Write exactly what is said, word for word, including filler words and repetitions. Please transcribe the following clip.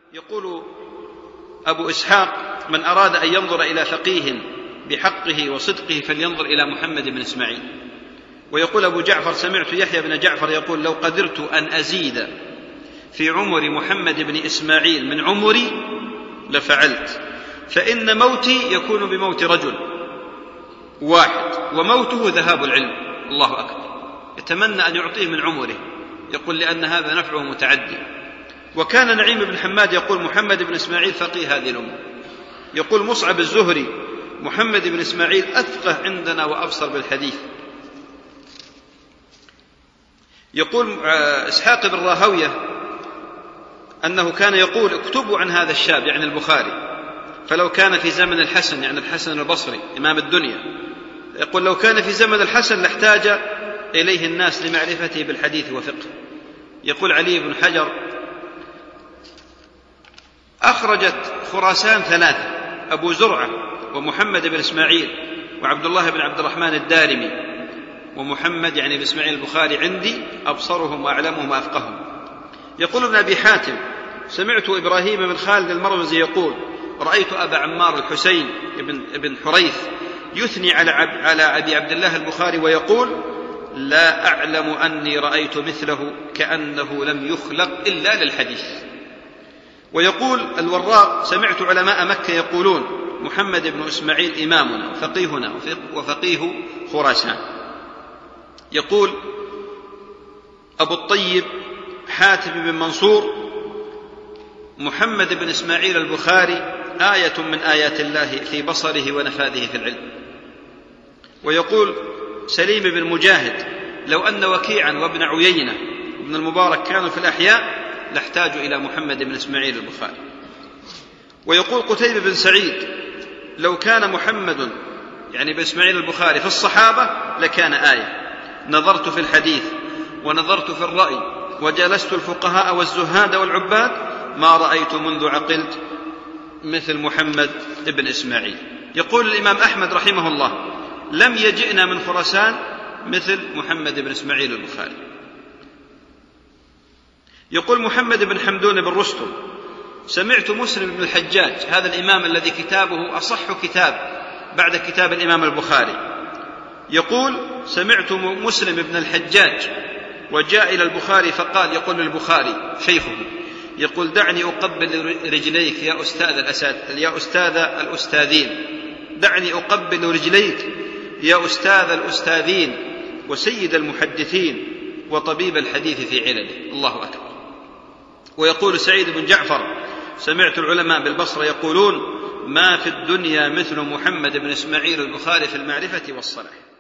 يقول أبو إسحاق: من أراد أن ينظر إلى فقيه بحقه وصدقه فلينظر إلى محمد بن إسماعيل. ويقول أبو جعفر: سمعت يحيى بن جعفر يقول: لو قدرت أن أزيد في عمر محمد بن إسماعيل من عمري لفعلت، فإن موتي يكون بموت رجل واحد وموته ذهاب العلم. الله أكبر. يتمنى أن يعطيه من عمره، يقول لأن هذا نفعه متعدي. وكان نعيم بن حماد يقول: محمد بن إسماعيل فقيه هذه الأمة. يقول مصعب الزهري: محمد بن إسماعيل أفقه عندنا وأبصر بالحديث. يقول إسحاق بن راهوية أنه كان يقول: اكتبوا عن هذا الشاب، يعني البخاري، فلو كان في زمن الحسن، يعني الحسن البصري إمام الدنيا، يقول لو كان في زمن الحسن لاحتاج إليه الناس لمعرفته بالحديث وفقه. يقول علي بن حجر: أخرجت خراسان ثلاثة: أبو زرعة ومحمد بن إسماعيل وعبد الله بن عبد الرحمن الدارمي ومحمد يعني بن إسماعيل البخاري عندي أبصرهم وأعلمهم وأفقههم. يقول ابن أبي حاتم: سمعت إبراهيم بن خالد المروزي يقول: رأيت أبا عمار الحسين بن حريث يثني على على أبي عبد الله البخاري ويقول: لا أعلم أني رأيت مثله، كأنه لم يخلق إلا للحديث. ويقول الوراق: سمعت علماء مكة يقولون: محمد بن إسماعيل إمامنا وفقيهنا وفقيه خراسان. يقول أبو الطيب حاتم بن منصور: محمد بن إسماعيل البخاري آية من آيات الله في بصره ونفاذه في العلم. ويقول سليم بن مجاهد: لو أن وكيعا وابن عيينة وابن المبارك كانوا في الأحياء لاحتاجوا إلى محمد بن إسماعيل البخاري. ويقول قتيبة بن سعيد: لو كان محمد يعني بن إسماعيل البخاري في الصحابة لكان آية. نظرت في الحديث ونظرت في الرأي وجلست الفقهاء والزهاد والعباد، ما رأيت منذ عقلت مثل محمد بن إسماعيل. يقول الإمام أحمد رحمه الله: لم يجئنا من خراسان مثل محمد بن إسماعيل البخاري. يقول محمد بن حمدون بن رستم: سمعت مسلم بن الحجاج، هذا الإمام الذي كتابه أصح كتاب بعد كتاب الإمام البخاري، يقول: سمعت مسلم بن الحجاج وجاء إلى البخاري فقال، يقول للبخاري شيخه، يقول: دعني أقبل رجليك يا أستاذ الأساتذة، يا أستاذ الأستاذين، دعني أقبل رجليك يا أستاذ الأستاذين وسيد المحدثين وطبيب الحديث في علله. الله أكبر. ويقول سعيد بن جعفر: سمعت العلماء بالبصرة يقولون: ما في الدنيا مثل محمد بن إسماعيل البخاري في المعرفة والصلاح.